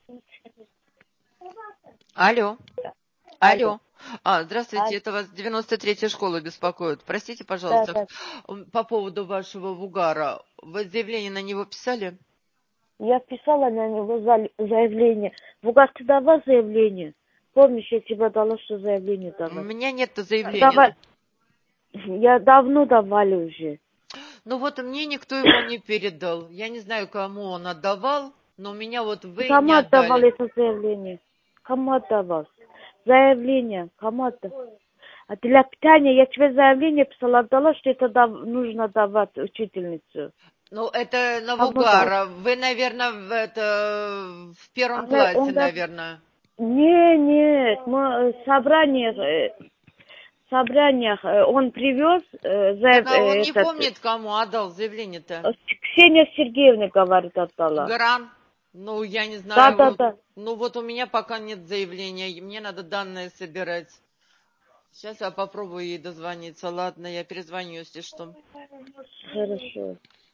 Алло, Алло. алло. Здравствуйте, это вас 93-я школа беспокоит. Простите, Да, пожалуйста, да. по поводу вашего вугара. Вы заявление на него писали? Я писала на него заявление. Бугар, ты давал заявление? Помнишь, я тебе дала, что заявление У давать? меня нет заявления. Давай. Я давно давали уже. Ну вот мне никто его не передал. Я не знаю, кому он отдавал, но у меня вот вы не Кому отдавал отдали. это заявление? Кому отдавал? Заявление. Кому отдавал? А для питания я тебе заявление писала, отдала, что это нужно давать учительницу. Ну, это на Кому вугара. Вы, наверное, в первом классе, он наверное. нет, мы собраниях он привез Так а он не помнит, кому отдал заявление-то. Ксения Сергеевна, говорит, отдала. Гарант? Ну, я не Да, да, знаю. да. Ну, вот у меня пока нет заявления. И мне надо данные собирать. Сейчас я попробую ей дозвониться. Ладно, я перезвоню, если что. Хорошо.